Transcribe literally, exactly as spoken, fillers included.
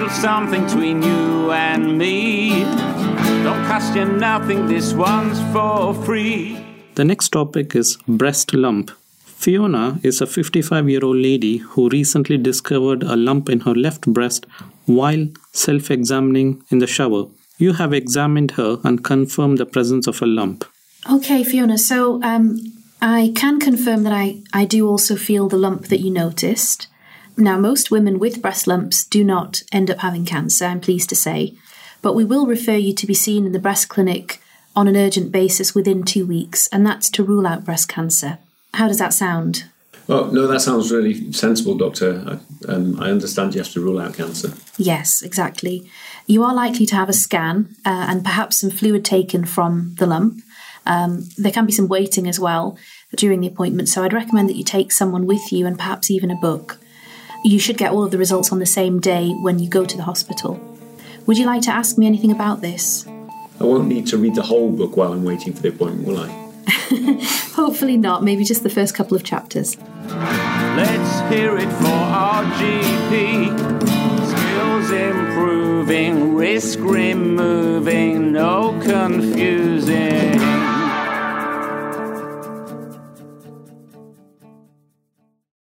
little something between you and me. Don't cost you nothing, this one's for free. The next topic is breast lump. Fiona is a fifty-five-year-old lady who recently discovered a lump in her left breast while self-examining in the shower. You have examined her and confirmed the presence of a lump. Okay, Fiona, so um, I can confirm that I, I do also feel the lump that you noticed. Now, most women with breast lumps do not end up having cancer, I'm pleased to say, but we will refer you to be seen in the breast clinic on an urgent basis within two weeks, and that's to rule out breast cancer. How does that sound? Well, no, that sounds really sensible, Doctor. I, um, I understand you have to rule out cancer. Yes, exactly. You are likely to have a scan uh, and perhaps some fluid taken from the lump. Um, there can be some waiting as well during the appointment, so I'd recommend that you take someone with you and perhaps even a book. You should get all of the results on the same day when you go to the hospital. Would you like to ask me anything about this? I won't need to read the whole book while I'm waiting for the appointment, will I? Hopefully not, maybe just the first couple of chapters. Let's hear it for our G P. Skills improving, risk removing, no